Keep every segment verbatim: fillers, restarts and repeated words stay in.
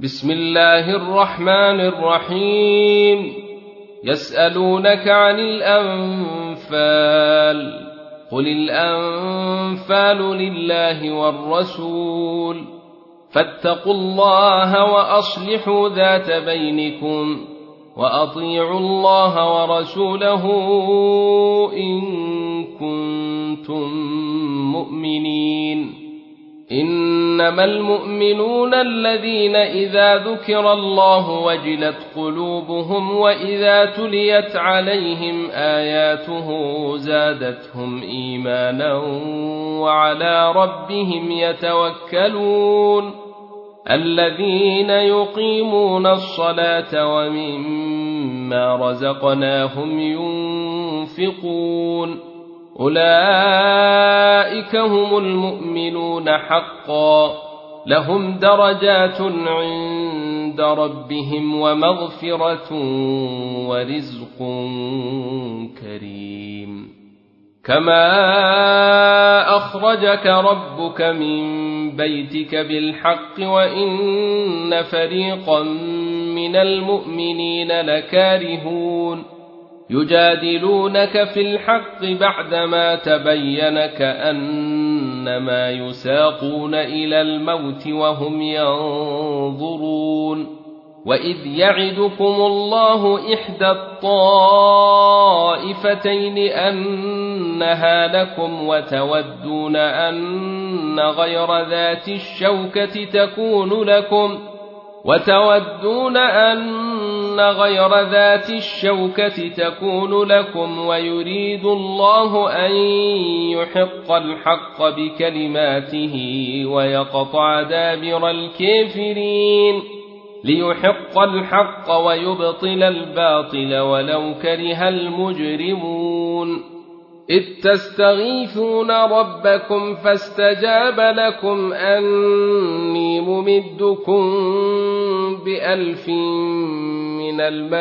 بسم الله الرحمن الرحيم. يسألونك عن الأنفال، قل الأنفال لله والرسول، فاتقوا الله وأصلحوا ذات بينكم، وأطيعوا الله ورسوله إن كنتم مؤمنين. إنما المؤمنون الذين إذا ذكر الله وجلت قلوبهم وإذا تليت عليهم آياته زادتهم إيمانا وعلى ربهم يتوكلون. الذين يقيمون الصلاة ومما رزقناهم ينفقون، أولئك هم المؤمنون حقا، لهم درجات عند ربهم ومغفرة ورزق كريم. كما أخرجك ربك من بيتك بالحق وإن فريقا من المؤمنين لكارهون، يجادلونك في الحق بعدما تبين كأنما يساقون إلى الموت وهم ينظرون. وإذ يعدكم الله إحدى الطائفتين أنها لكم وتودون أن غير ذات الشوكة تكون لكم وتودون أن غير ذات الشوكة تكون لكم ويريد الله أن يحق الحق بكلماته ويقطع دابر الكافرين، ليحق الحق ويبطل الباطل ولو كره المجرمون. إذ تستغيثون ربكم فاستجاب لكم أني ممدكم بألف من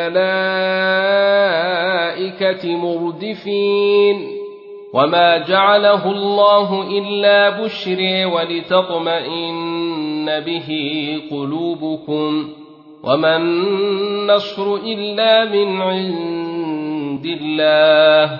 الملائكة مردفين. وما جعله الله إلا بشرى ولتطمئن به قلوبكم، وما النصر إلا من عند الله،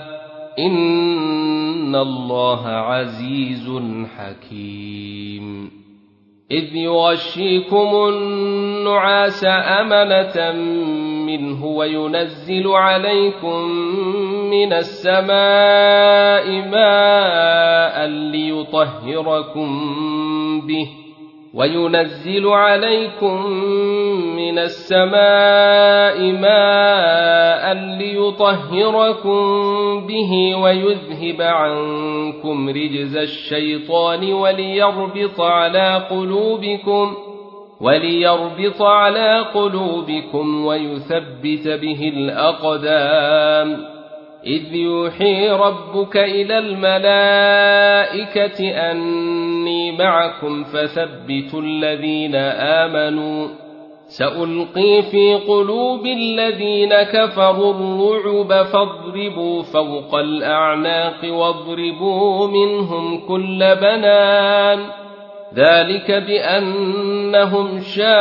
إن الله عزيز حكيم. إذ يغشيكم النعاس أمنة منه وينزل عليكم من السماء ماء ليطهركم به وينزل عليكم من السماء ماء ليطهركم به ويذهب عنكم رجز الشيطان وليربط على قلوبكم وليربط على قلوبكم ويثبت به الأقدام. إذ يوحي ربك إلى الملائكة أني معكم فثبتوا الذين آمنوا، سألقي في قلوب الذين كفروا الرعب فاضربوا فوق الأعناق واضربوا منهم كل بنان، ذلك بأنهم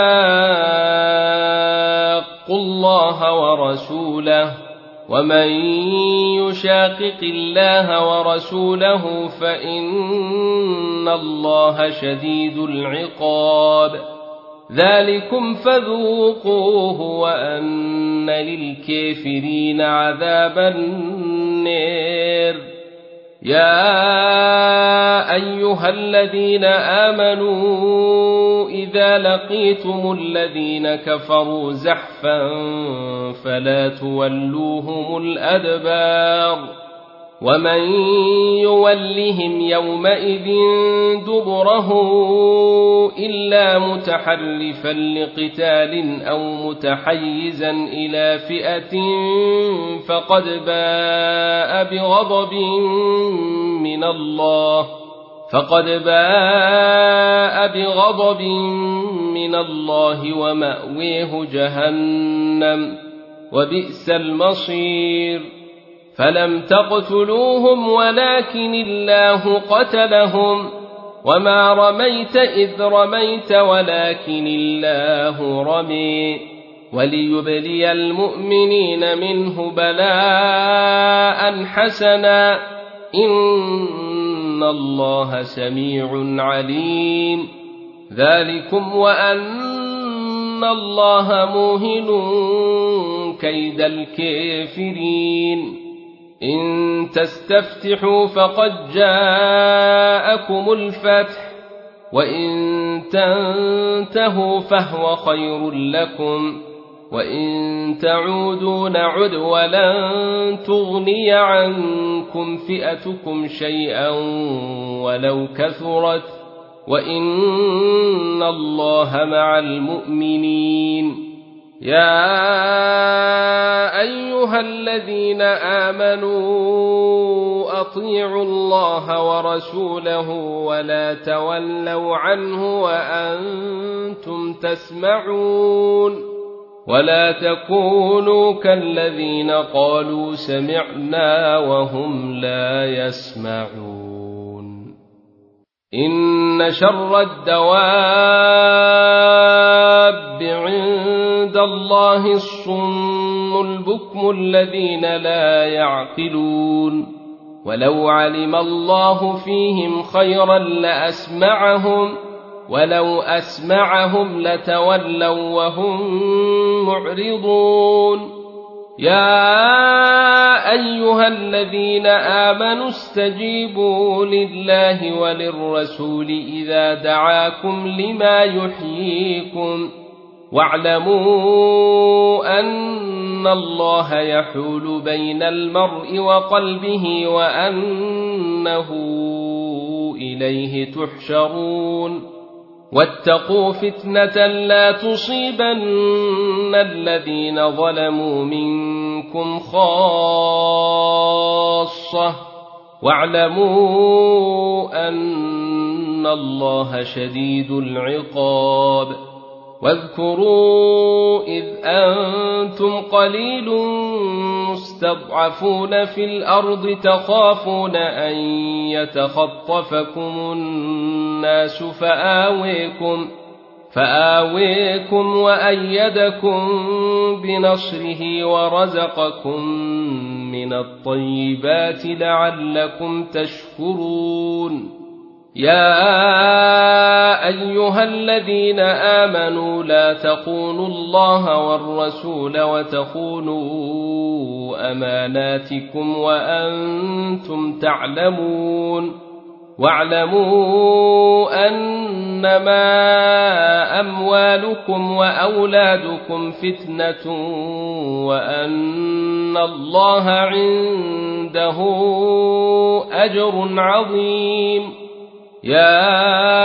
شاقوا الله ورسوله، ومن يشاقق الله ورسوله فإن الله شديد العقاب. ذلكم فذوقوه وأن للكافرين عذاب النار. يا أيها الذين آمنوا إذا لقيتم الذين كفروا زحفا فلا تولوهم الأدبار، ومن يولهم يومئذ دبره إلا متحرفا لقتال أو متحيزا إلى فئة فقد باء بغضب من الله فقد باء بغضب من الله ومأويه جهنم وبئس المصير. فلم تقتلوهم ولكن الله قتلهم وما رميت إذ رميت ولكن الله رمي وليبلي المؤمنين منه بلاء حسنا إن الله سميع عليم ذلكم وأن الله موهن كيد الكافرين إن تستفتحوا فقد جاءكم الفتح وإن تنتهوا فهو خير لكم وإن تعودوا نعد ولن تغني عنكم فئتكم شيئا ولو كثرت وإن الله مع المؤمنين يا أيها الذين آمنوا أطيعوا الله ورسوله ولا تولوا عنه وأنتم تسمعون ولا تكونوا كالذين قالوا سمعنا وهم لا يسمعون إن شر الدواب عند الله الصم البكم الذين لا يعقلون ولو علم الله فيهم خيرا لأسمعهم ولو أسمعهم لتولوا وهم معرضون يا أيها الذين آمنوا استجيبوا لله وللرسول إذا دعاكم لما يحييكم واعلموا أن الله يحول بين المرء وقلبه وأنه إليه تحشرون واتقوا فتنة لا تصيبن الذين ظلموا منكم خاصة واعلموا أن الله شديد العقاب واذكروا إذ أنتم قليل مستضعفون في الأرض تخافون أن يتخطفكم الناس فآويكم, فآويكم وأيدكم بنصره ورزقكم من الطيبات لعلكم تشكرون يا أيها الذين آمنوا لا تخونوا الله والرسول وتخونوا أماناتكم وأنتم تعلمون واعلموا أنما أموالكم وأولادكم فتنة وأن الله عنده أجر عظيم يا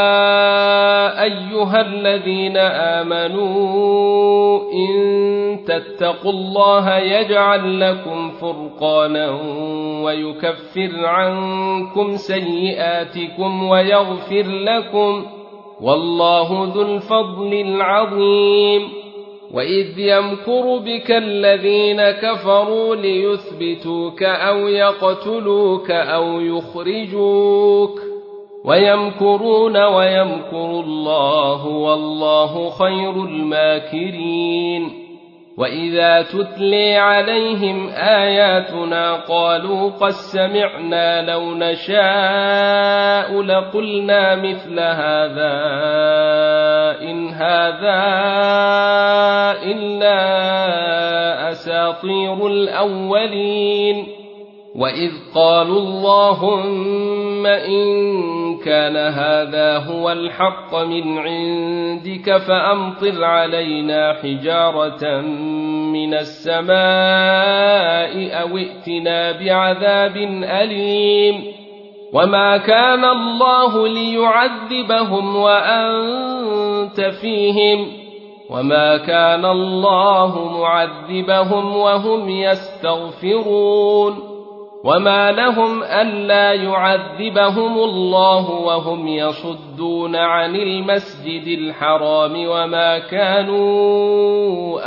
أيها الذين آمنوا إن تتقوا الله يجعل لكم فرقانا ويكفر عنكم سيئاتكم ويغفر لكم والله ذو الفضل العظيم وإذ يمكر بك الذين كفروا ليثبتوك أو يقتلوك أو يخرجوك ويمكرون ويمكر الله والله خير الماكرين وإذا تتلي عليهم آياتنا قالوا قد سمعنا لو نشاء لقلنا مثل هذا إن هذا إلا أساطير الأولين وإذ قالوا اللهم إن كان هذا هو الحق من عندك فأمطر علينا حجارة من السماء أو ائتنا بعذاب أليم وما كان الله ليعذبهم وأنت فيهم وما كان الله معذبهم وهم يستغفرون وما لهم ألا يعذبهم الله وهم يصدون عن المسجد الحرام وما كانوا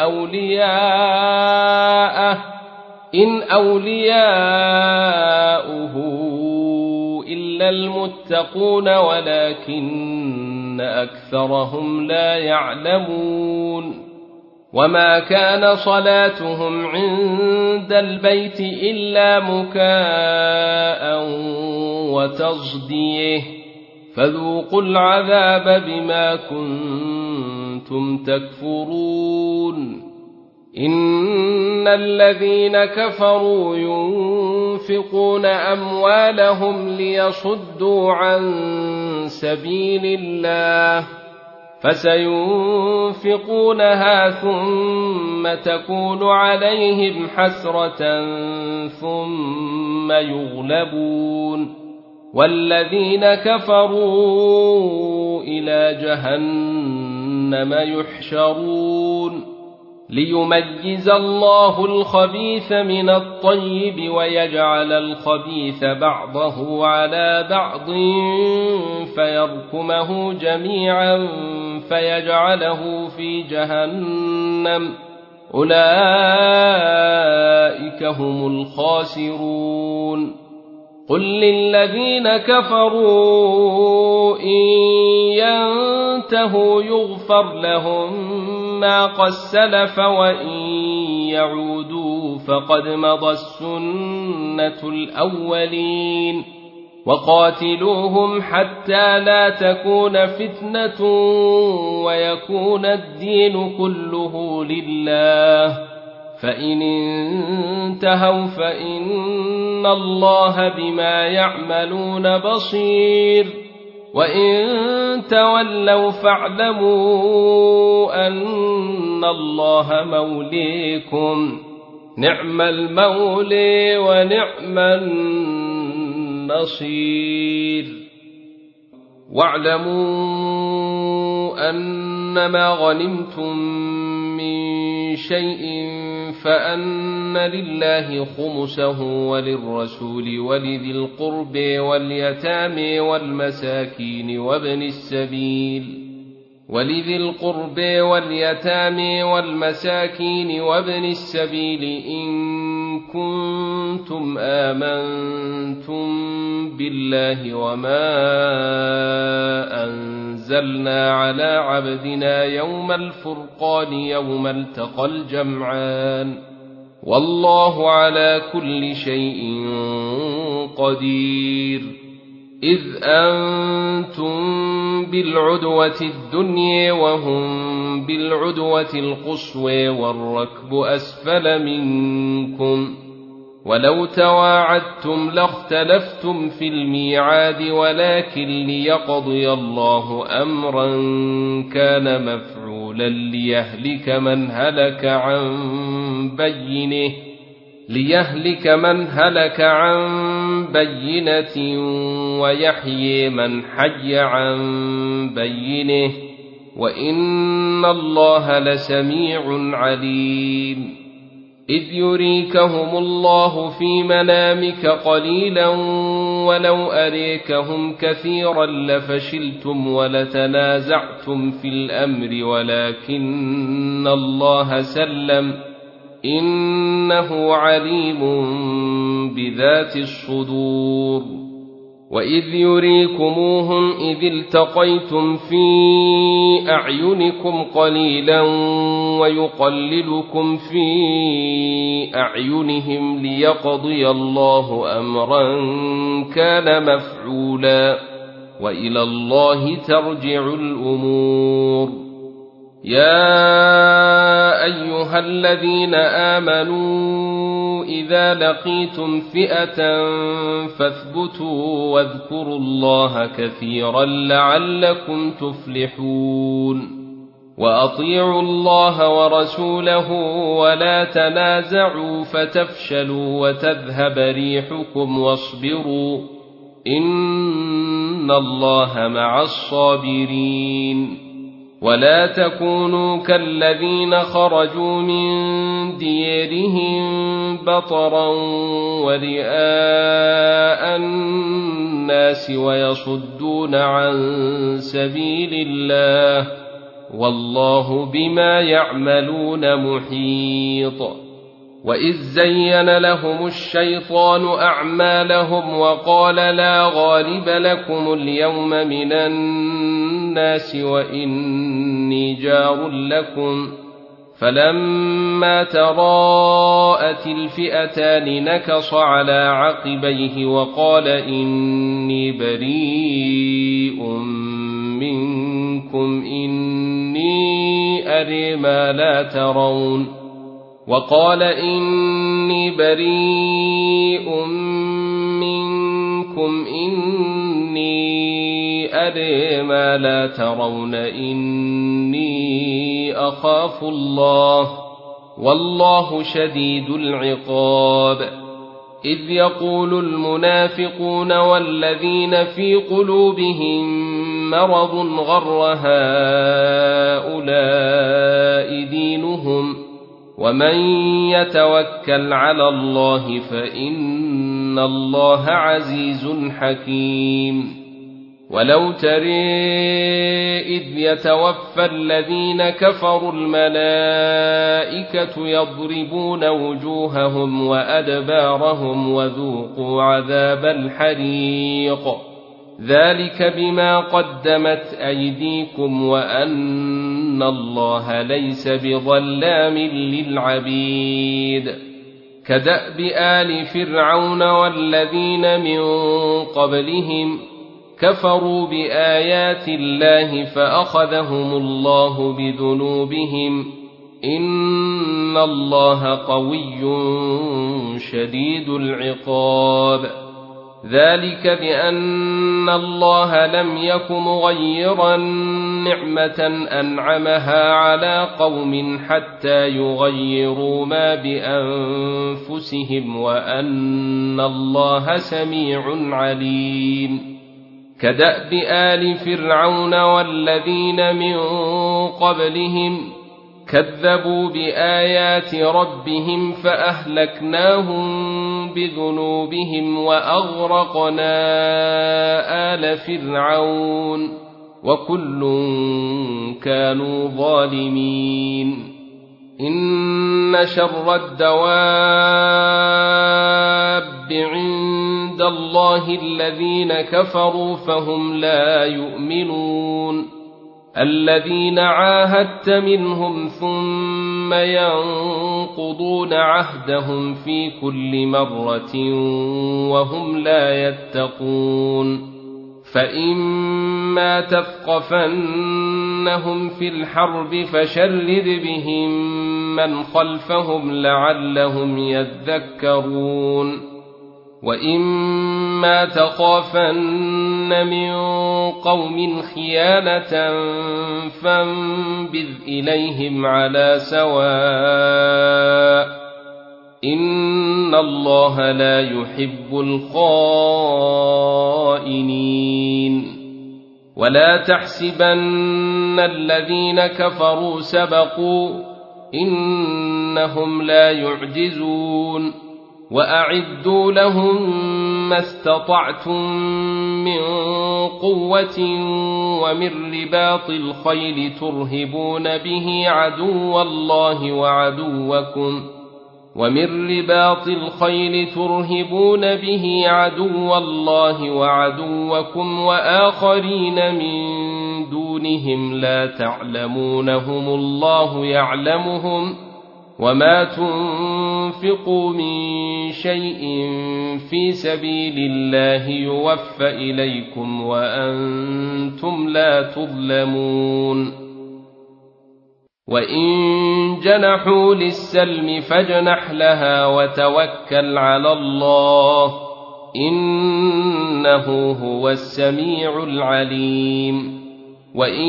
أولياءه إن أولياؤه إلا المتقون ولكن أكثرهم لا يعلمون وما كان صلاتهم عند البيت إلا مكاء وتصديه فذوقوا العذاب بما كنتم تكفرون إن الذين كفروا ينفقون أموالهم ليصدوا عن سبيل الله فسينفقونها ثم تكون عليهم حسرة ثم يغلبون والذين كفروا إلى جهنم يحشرون ليميز الله الخبيث من الطيب ويجعل الخبيث بعضه على بعض فيركمه جميعا فيجعله في جهنم أولئك هم الخاسرون قل للذين كفروا إن ينتهوا يغفر لهم ما قد سلف وإن يعودوا فقد مضت سنة الأولين وقاتلوهم حتى لا تكون فتنة ويكون الدين كله لله فإن انتهوا فإن الله بما يعملون بصير وإن تولوا فاعلموا أن الله موليكم نعم المولي ونعم النصير واعلموا أنما غنمتم من شيء فأن لله خمسه وللرسول ولذي القرب واليتامى والمساكين وابن السبيل ولذي القرب واليتامى والمساكين وابن السبيل إن كنتم آمنتم بالله وما أنزلنا على عبدنا يوم الفرقان يوم التقى الجمعان والله على كل شيء قدير إذ أنتم بالعدوة الدنيا وهم بالعدوة القصوى والركب أسفل منكم ولو تواعدتم لاختلفتم في الميعاد ولكن ليقضي الله أمرا كان مفعولا ليهلك من هلك عن بينه ليهلك من هلك عن بينة ويحيي من حي عن بينه وإن الله لسميع عليم إذ يريكهم الله في منامك قليلا ولو أريكهم كثيرا لفشلتم ولتنازعتم في الأمر ولكن الله سلم إنه عليم بذات الصدور وإذ يريكموهم إذ التقيتم في أعينكم قليلا ويقللكم في أعينهم ليقضي الله أمرا كان مفعولا وإلى الله ترجع الأمور يا أيها الذين آمنوا إذا لقيتم فئة فاثبتوا واذكروا الله كثيرا لعلكم تفلحون وأطيعوا الله ورسوله ولا تنازعوا فتفشلوا وتذهب ريحكم واصبروا إن الله مع الصابرين ولا تكونوا كالذين خرجوا من ديارهم بطرا ورئاء الناس ويصدون عن سبيل الله والله بما يعملون محيط وإذ زين لهم الشيطان أعمالهم وقال لا غالب لكم اليوم من الناس وإني جار لكم فلما تراءت الفئتان نكص على عقبيه وقال إني بريء منكم إني أرى ما لا ترون وقال إني بريء منكم إني أرى ما لا ترون إني أخاف الله والله شديد العقاب إذ يقول المنافقون والذين في قلوبهم مرض غر هؤلاء دينهم ومن يتوكل على الله فإن الله عزيز حكيم ولو ترى إذ يتوفى الذين كفروا الملائكة يضربون وجوههم وأدبارهم وذوقوا عذاب الحريق ذلك بما قدمت أيديكم وأن الله ليس بظلام للعبيد كدأب آل فرعون والذين من قبلهم كفروا بآيات الله فأخذهم الله بذنوبهم إن الله قوي شديد العقاب ذلك بأن الله لم يك مغيرا نعمة أنعمها على قوم حتى يغيروا ما بأنفسهم وأن الله سميع عليم كدأب آل فرعون والذين من قبلهم كذبوا بآيات ربهم فأهلكناهم بذنوبهم وأغرقنا آل فرعون وكل كانوا ظالمين إن شر الدواب عند الله الذين كفروا فهم لا يؤمنون الذين عاهدت منهم ثم ينقضون عهدهم في كل مرة وهم لا يتقون فإما تثقفنهم في الحرب فشرد بهم من خلفهم لعلهم يذكرون وإما تخافن من قوم خيانة فانبذ إليهم على سواء إن الله لا يحب الخائنين ولا تحسبن الذين كفروا سبقوا إنهم لا يعجزون وأعدوا لهم ما استطعتم من قوة ومن رباط الخيل ترهبون به عدو الله وعدوكم ومن رباط الخيل ترهبون به عدو الله وعدوكم وآخرين من دونهم لا تعلمونهم الله يعلمهم وما تنفقوا من شيء في سبيل الله يوفى إليكم وأنتم لا تظلمون وإن جنحوا للسلم فاجنح لها وتوكل على الله إنه هو السميع العليم وإن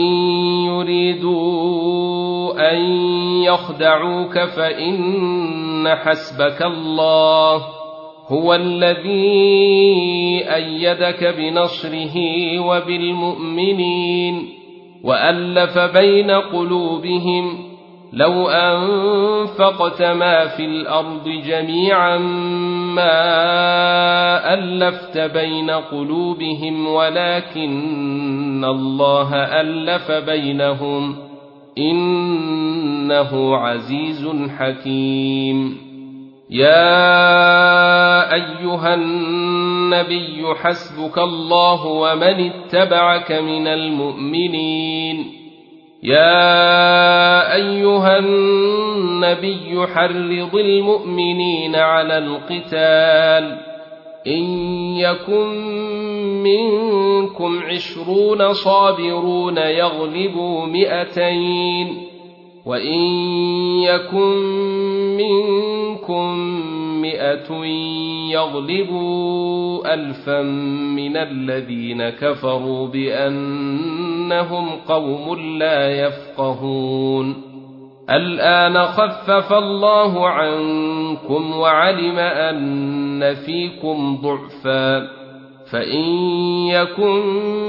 يريدوا أن يخدعوك فإن حسبك الله هو الذي أيدك بنصره وبالمؤمنين وألف بين قلوبهم لو أنفقت ما في الأرض جميعا ما ألفت بين قلوبهم ولكن الله ألف بينهم إنه عزيز حكيم يا أيها النبي حسبك الله ومن اتبعك من المؤمنين يا أيها النبي حرض المؤمنين على القتال إن يكن منكم عشرون صابرون يغلبوا مئتين وإن يكن منكم مئة يغلبوا ألفا من الذين كفروا بأنهم قوم لا يفقهون الآن خفف الله عنكم وعلم أن فيكم ضعفا فإن يكن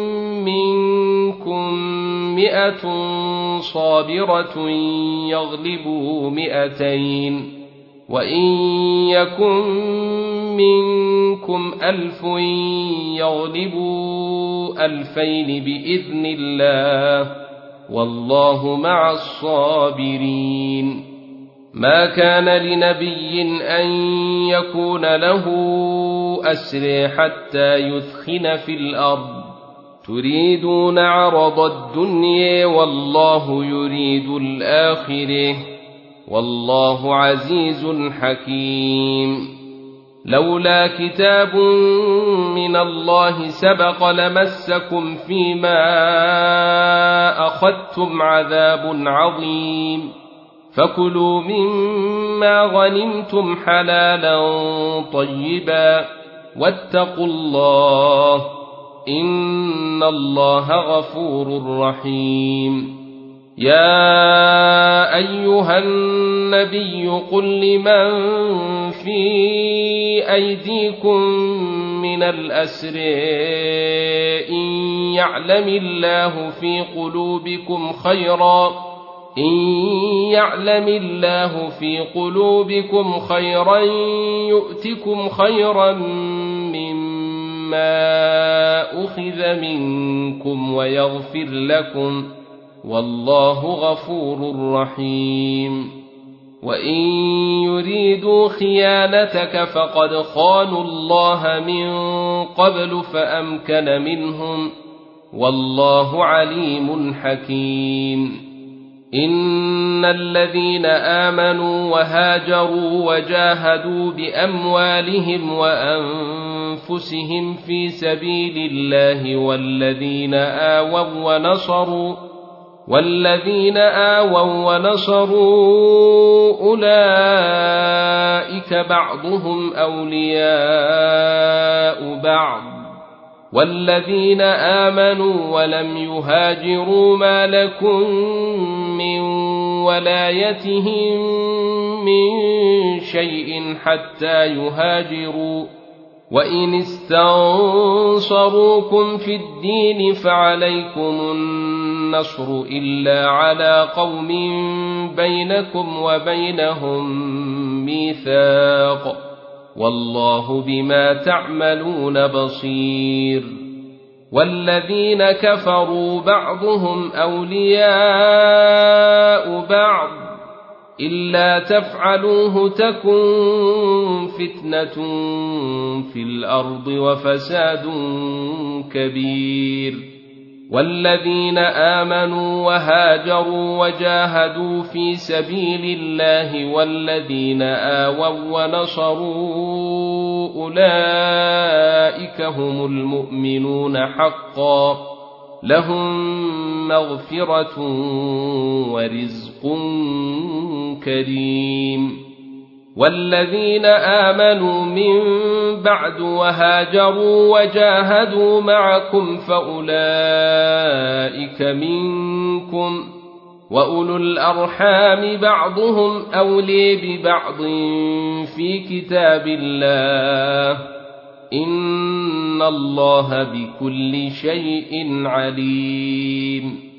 منكم مئة صابرة يغلبوا مئتين وإن يكن منكم ألف يغلبوا ألفين بإذن الله والله مع الصابرين ما كان لنبي أن يكون له أسرى حتى يثخن في الأرض تريدون عرض الدنيا والله يريد الآخرة والله عزيز حكيم لولا كتاب من الله سبق لمسكم فيما أخذتم عذاب عظيم فكلوا مما غنمتم حلالا طيبا واتقوا الله إن الله غفور رحيم يا أيها النبي قل لمن في أيديكم من الأسر إن يعلم الله في قلوبكم خيرا إن يعلم الله في قلوبكم خيرا يؤتكم خيرا مما أخذ منكم ويغفر لكم والله غفور رحيم وإن يريدوا خيانتك فقد خانوا الله من قبل فأمكن منهم والله عليم حكيم إن الذين آمنوا وهاجروا وجاهدوا بأموالهم وأنفسهم في سبيل الله والذين آووا ونصروا والذين آووا ونصروا أولئك بعضهم أولياء بعض والذين آمنوا ولم يهاجروا ما لكم من ولايتهم من شيء حتى يهاجروا وإن استنصروكم في الدين فعليكم النصر إلا على قوم بينكم وبينهم ميثاق والله بما تعملون بصير والذين كفروا بعضهم أولياء بعض إلا تفعلوه تكن فتنة في الأرض وفساد كبير والذين آمنوا وهاجروا وجاهدوا في سبيل الله والذين آووا ونصروا أولئك هم المؤمنون حقا لهم مغفرة ورزق كريم والذين آمنوا من بعد وهاجروا وجاهدوا معكم فأولئك منكم وأولو الأرحام بعضهم أولي ببعض في كتاب الله إن الله بكل شيء عليم